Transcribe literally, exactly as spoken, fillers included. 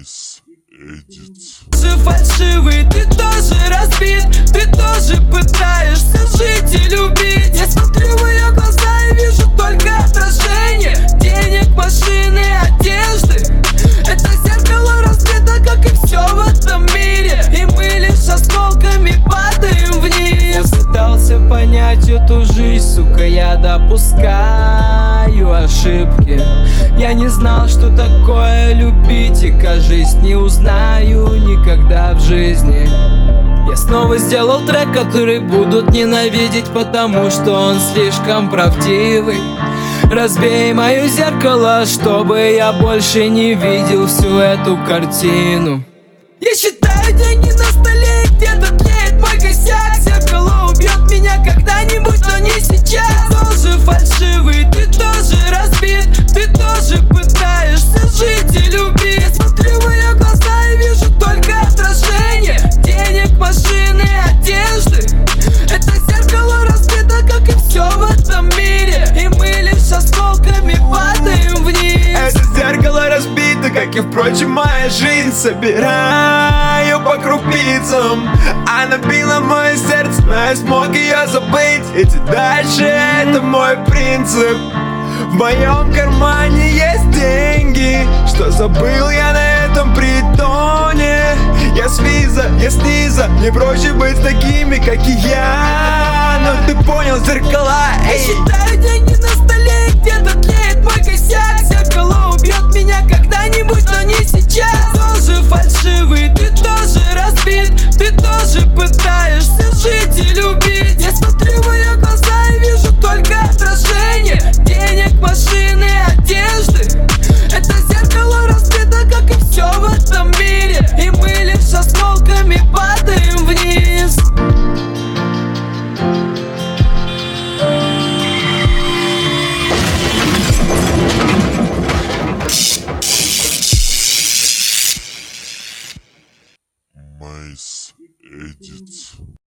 Майс Эдитс. Ты фальшивый, ты тоже разбит, ты тоже пытаешься жить и любить. Я смотрю в ее глаза и вижу только отражение денег, машины, одежды. Это зеркало разбито, как и все в этом мире, и мы лишь осколками падаем вниз. Я пытался понять эту жизнь, сука, я допускаю ошибки. Я не знал, что такое любить, и, кажется, не узнаю никогда в жизни. Я снова сделал трек, который будут ненавидеть, потому что он слишком правдивый. Разбей мое зеркало, чтобы я больше не видел всю эту картину. Я считаю деньги на столе, и где-то тлеет мой косяк. Зеркало убьет меня когда-нибудь, но не сейчас. Ты тоже фальшивый, ты тоже разбит, ты тоже пытаешься жить и любить. Я смотрю в ее глаза и вижу только отражение денег, машины, одежды. Это зеркало разбито, как и все в этом мире, и мы лишь осколками падаем вниз. Это зеркало разбито, как и, впрочем, моя жизнь. Собираю по крупицам, она била мое сердце, но я смог ее забыть. Идти дальше — это мой принцип. В моем кармане есть деньги, что забыл я на этом притоне. Я с виза, я снизу, мне проще быть такими, как и я. Но ты понял, зеркала, Я эй. считаю деньги на столе, и где-то тлеет мой косяк. Зеркало убьет меня когда-нибудь, но не сейчас. Ты тоже фальшивый, ты тоже разбит, ты тоже пытаешься жить и любить. Я смотрю в ее глаза и вижу только отражение денег, машины, одежды. Это зеркало разбито, как и все в этом мире, и мы лишь осколками падаем вниз. Майс Эдитс.